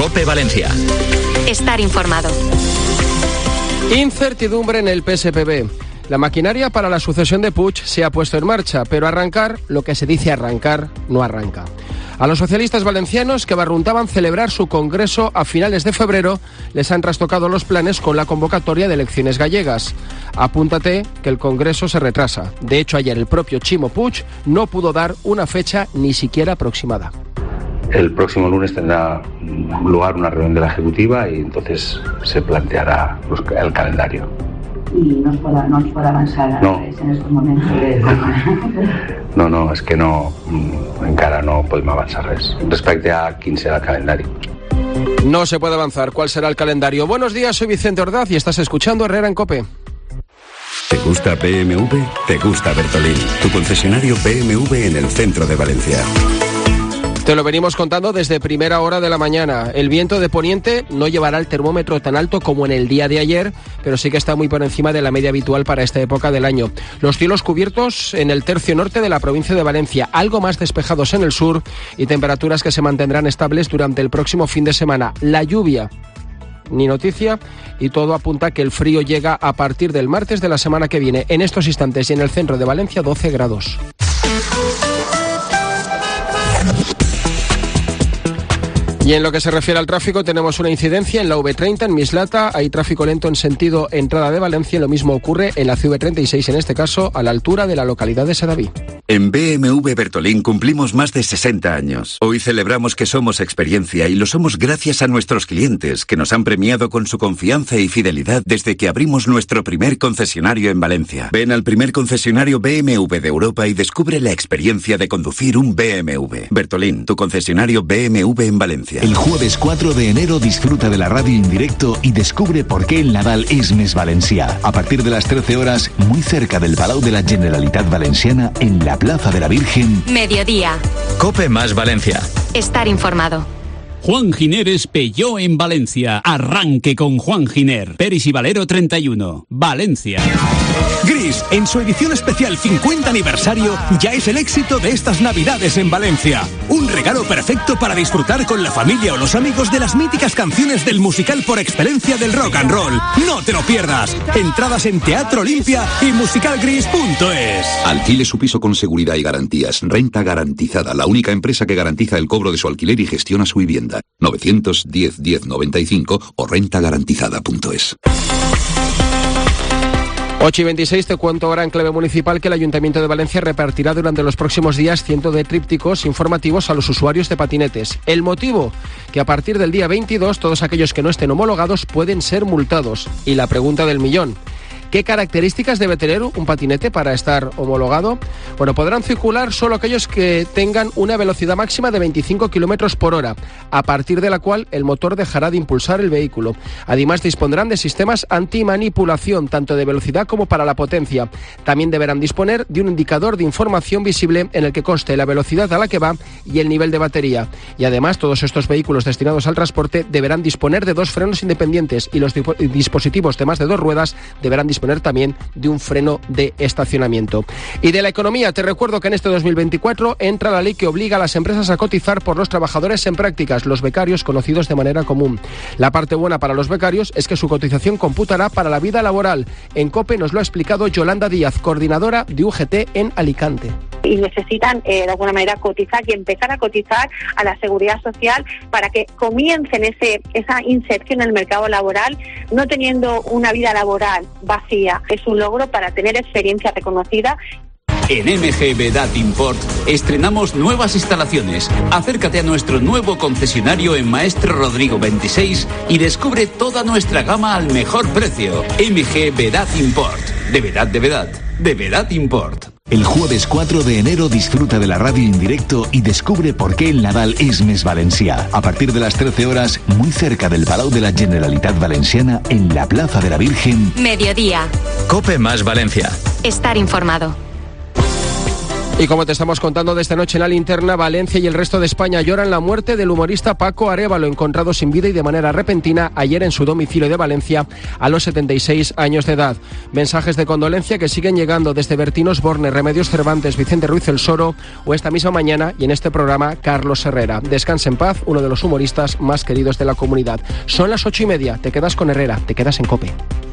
COPE Valencia. Estar informado. Incertidumbre en el PSPB. La maquinaria para la sucesión de Puig se ha puesto en marcha, pero arrancar, lo que se dice arrancar, no arranca. A los socialistas valencianos que barruntaban celebrar su congreso a finales de febrero, les han trastocado los planes con la convocatoria de elecciones gallegas. Apúntate que el congreso se retrasa. De hecho, ayer el propio Ximo Puig no pudo dar una fecha ni siquiera aproximada. El próximo lunes tendrá lugar una reunión de la Ejecutiva y entonces se planteará el calendario. I no es pot avançar en estos momentos de forma. No, és que no, encara no podem avançar res respecte a quin serà el calendari. No se puede avanzar. ¿Cuál será el calendario? Buenos días, soy Vicente Ordaz y estás escuchando Herrera en COPE. ¿Te gusta BMW? Te gusta Bertolín, tu concesionario BMW en el centro de Valencia. Te lo venimos contando desde primera hora de la mañana. El viento de poniente no llevará el termómetro tan alto como en el día de ayer, pero sí que está muy por encima de la media habitual para esta época del año. Los cielos cubiertos en el tercio norte de la provincia de Valencia, algo más despejados en el sur y temperaturas que se mantendrán estables durante el próximo fin de semana. La lluvia, ni noticia, y todo apunta a que el frío llega a partir del martes de la semana que viene. En estos instantes y en el centro de Valencia, 12 grados. Y en lo que se refiere al tráfico, tenemos una incidencia en la V30 en Mislata. Hay tráfico lento en sentido entrada de Valencia. Lo mismo ocurre en la CV36, en este caso a la altura de la localidad de Sedaví. En BMW Bertolín cumplimos más de 60 años. Hoy celebramos que somos experiencia y lo somos gracias a nuestros clientes, que nos han premiado con su confianza y fidelidad desde que abrimos nuestro primer concesionario en Valencia. Ven al primer concesionario BMW de Europa y descubre la experiencia de conducir un BMW. Bertolín, tu concesionario BMW en Valencia. El jueves 4 de enero disfruta de la radio en directo y descubre por qué el Nadal és més valencià. A partir de las 13 horas, muy cerca del Palau de la Generalitat Valenciana, en la Plaza de la Virgen. Mediodía. COPE más Valencia. Estar informado. Juan Giner es Peugeot en Valencia. Arranque con Juan Giner. Peris y Valero 31. Valencia. Gris, en su edición especial 50 aniversario, ya es el éxito de estas Navidades en Valencia. Un regalo perfecto para disfrutar con la familia o los amigos de las míticas canciones del musical por excelencia del rock and roll. No te lo pierdas. Entradas en Teatro Olimpia y musicalgris.es. Alquile su piso con seguridad y garantías. Renta garantizada, la única empresa que garantiza el cobro de su alquiler y gestiona su vivienda. 910 1095 o rentagarantizada.es. 8:26, te cuento ahora en clave municipal que el Ayuntamiento de Valencia repartirá durante los próximos días cientos de trípticos informativos a los usuarios de patinetes. El motivo, que a partir del día 22 todos aquellos que no estén homologados pueden ser multados. Y la pregunta del millón: ¿qué características debe tener un patinete para estar homologado? Bueno, podrán circular solo aquellos que tengan una velocidad máxima de 25 km por hora, a partir de la cual el motor dejará de impulsar el vehículo. Además, dispondrán de sistemas antimanipulación, tanto de velocidad como para la potencia. También deberán disponer de un indicador de información visible en el que conste la velocidad a la que va y el nivel de batería. Y además, todos estos vehículos destinados al transporte deberán disponer de 2 frenos independientes y los dispositivos de más de 2 ruedas deberán disponer también de un freno de estacionamiento. Y de la economía, te recuerdo que en este 2024 entra la ley que obliga a las empresas a cotizar por los trabajadores en prácticas, los becarios conocidos de manera común. La parte buena para los becarios es que su cotización computará para la vida laboral. En COPE nos lo ha explicado Yolanda Díaz, coordinadora de UGT en Alicante. Y necesitan de alguna manera cotizar y empezar a cotizar a la seguridad social para que comiencen esa inserción en el mercado laboral, no teniendo una vida laboral vacía. Es un logro para tener experiencia reconocida. En MG Vedat Import estrenamos nuevas instalaciones. Acércate a nuestro nuevo concesionario en Maestro Rodrigo 26 y descubre toda nuestra gama al mejor precio. MG Vedat Import. De verdad, de verdad. De Vedat Import. El jueves 4 de enero disfruta de la radio en directo y descubre por qué el Nadal és més valencià. A partir de las 13 horas, muy cerca del Palau de la Generalitat Valenciana, en la Plaza de la Virgen. Mediodía. COPE más Valencia. Estar informado. Y como te estamos contando de esta noche en la linterna, Valencia y el resto de España lloran la muerte del humorista Paco Arévalo, encontrado sin vida y de manera repentina ayer en su domicilio de Valencia a los 76 años de edad. Mensajes de condolencia que siguen llegando desde Bertín Osborne, Remedios Cervantes, Vicente Ruiz El Soro o esta misma mañana y en este programa Carlos Herrera. Descanse en paz, uno de los humoristas más queridos de la comunidad. Son las 8:30, te quedas con Herrera, te quedas en COPE.